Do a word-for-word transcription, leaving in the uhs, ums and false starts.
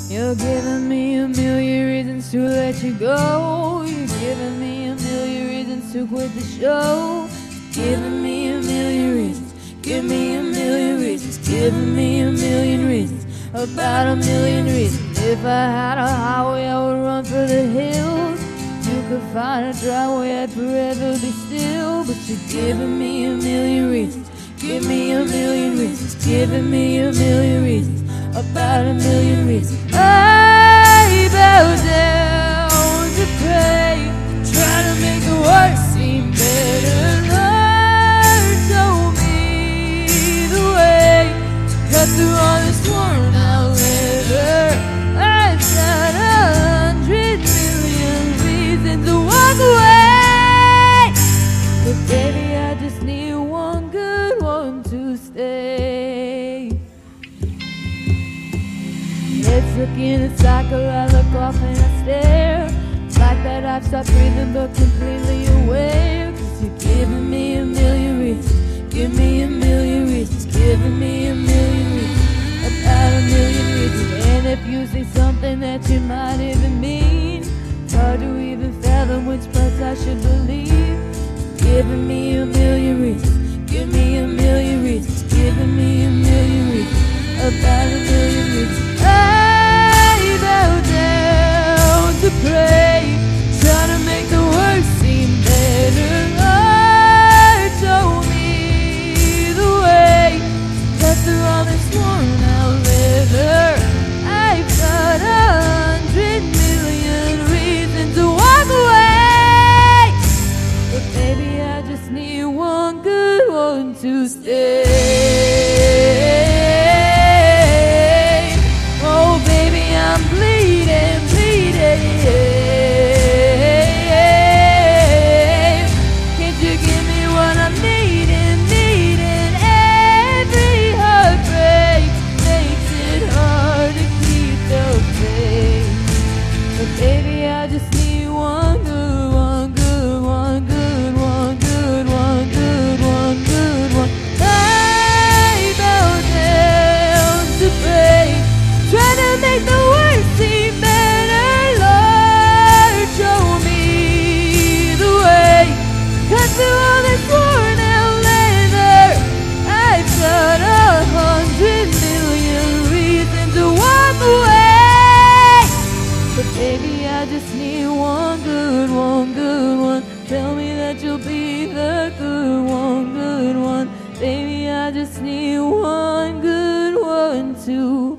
You're giving me a million reasons to let you go. You're giving me a million reasons to quit the show. Giving me a million reasons. Give me a million reasons. Giving me a million reasons. About a million reasons. If I had a highway, I would run for the hills. You could find a driveway, I'd forever be still. But you're giving me a million reasons. Give me a million reasons. Giving me a million reasons. About a million reasons. I bow down to pray, try to make the worst seem better. Lord, show me the way to cut through all this worn out leather. I've got a hundred million reasons to walk away, but baby, I just need one good one to stay. Let's look in a cycle, I look off and I stare. It's like that I've stopped breathing but completely aware. Cause you're giving me a million reasons. Give me a million reasons. Giving me a million reasons. About a million reasons. And if you say something that you might even mean, it's hard to even fathom which parts I should believe. Giving me a million reasons. Give me a million reasons. Giving me a million reasons. About a million reasons. I bow down to pray, try to make the worst seem better. Lord, show me the way to cut through all this worn out leather. I've got a hundred million reasons to walk away, but baby, I just need one good one to stay. I'm bleeding, bleeding. Can't you give me what I'm needing, needing? Every heartbreak makes it hard to keep the faith. But baby, I just need one good, one good, one good, one good, one good, one good one. I bow down to pray, try to make the through all this worn out leather. I've got a hundred million reasons to walk away, but baby, I just need one good, one good one. Tell me that you'll be the good one, good one. Baby, I just need one good one to